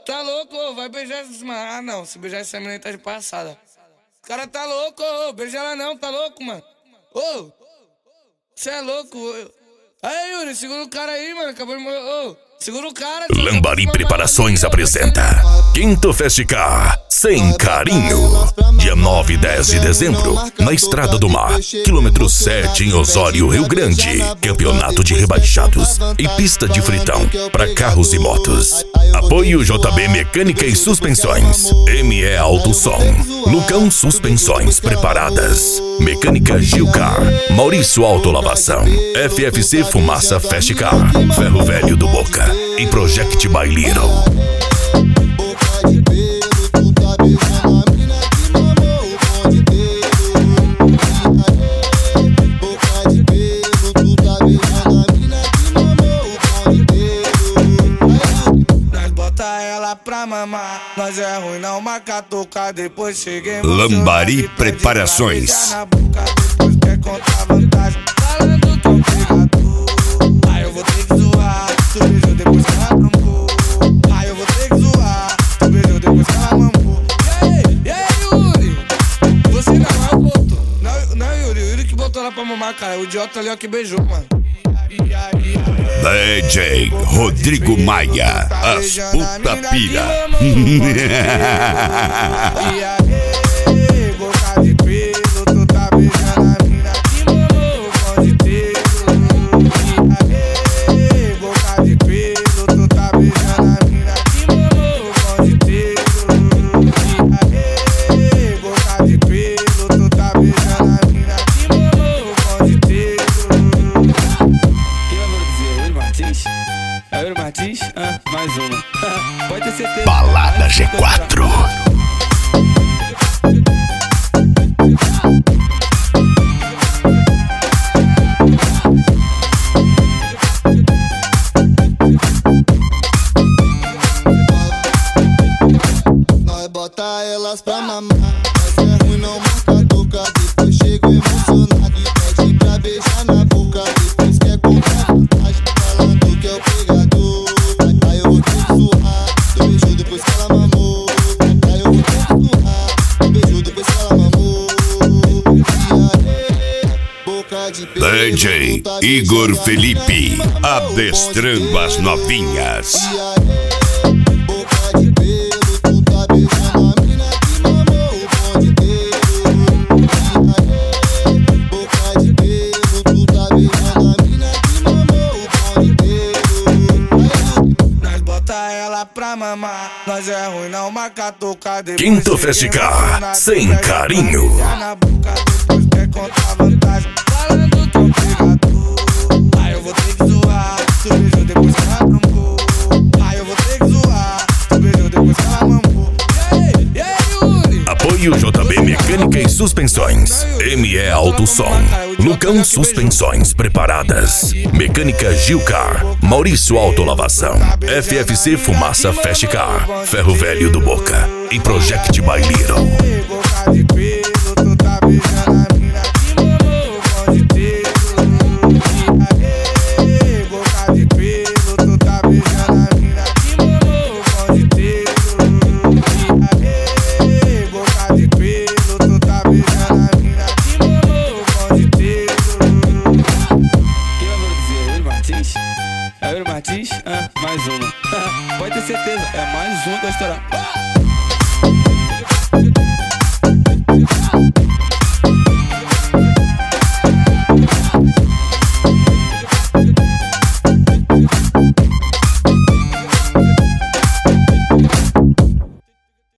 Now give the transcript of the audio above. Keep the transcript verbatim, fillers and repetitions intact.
tá louco, ô, vai beijar essa mano. Ah, não, se beijar essa menina tá de passada. O cara tá louco, ô, beija ela não, tá louco, mano. Ô, você é louco. Aí, Yuri, segura o cara aí, mano, acabou de morrer. Ô, segura o cara. Lambari Preparações apresenta Quinto Festicar Sem Carinho. Dia nove e dez de dezembro, na Estrada do Mar, quilômetro sete em Osório, Rio Grande. Campeonato de rebaixados e pista de fritão para carros e motos. Apoio J B Mecânica e Suspensões, M E Alto Som, Lucão Suspensões Preparadas, Mecânica Gilcar, Maurício Autolavação, F F C Fumaça Festicar, Ferro Velho do Boca e Project by Little. Pra mamar, nós é ruim, não marca tocar, depois cheguei. Lambari Preparações. Depois quer contar vantagem, falando que eu pegador. Aí eu vou ter que zoar, tu beijou depois que ela mamou. Aí eu vou ter que zoar, tu beijou depois que ela mamou. E aí, e aí, Yuri? Você não é o botou. Não, não, Yuri, o Yuri que botou ela pra mamar, cara. O idiota ali ó que beijou, mano. D J Rodrigo Maia, as puta pira. E aí, boca de pelo, tu tá beijando a mina que mamou com de pelo. E aí, boca de pelo, tu tá beijando a mina que mamou com de pelo. E aí, boca de pelo, tu tá beijando a mina que mamou com de pelo. É o Martins? Ah, mais uma. Pode ter certeza. Balada G quatro. Nós bota elas pra mamar. Mas é ruim, não marca toca. Depois chego emocionado e pede pra beijar na boca. Depois quer contar vantagem, falando que é o pegador. Aí eu vou ter que zoar, tu beijou depois que ela mamou. Aí eu vou ter que zoar, tu beijou depois que ela mamou. E aí, boca de pelo, D J Igor Felipe, adestrando as novinhas. E aí, boca de pelo, tu tá beijando a mina que mamou o bonde inteiro. E aí, boca de pelo, tu tá beijando a mina que mamou o bonde inteiro. Nós bota ela pra mamar, nós é ruim, não marca tocar. Quinto Festicar Sem Carinho. Na boca, depois quer contar vantagem, falando que eu pegador. Aí eu vou ter que zoar, tu beijou depois que ela mamou. Aí eu vou ter que zoar, tu beijou depois que ela mamou. E aí, e aí, Yuri? Apoio J B Mecânica e Suspensões, M E Alto Som, Lucão Suspensões Preparadas, Mecânica Gilcar, Maurício Autolavação, F F C Fumaça Festicar, Ferro Velho do Boca e Project by Little. Boca de pelo, tu tá beijando a mina que mamou com de pelo. E aí, boca de pelo, tu tá beijando a mina que mamou com de pelo. E aí, boca de pelo, tu tá beijando a mina que mamou com de pelo. Quem vai produzir? É o Martins? É o Martins? Ah, mais uma. Pode ter certeza, é mais uma que vai estourar.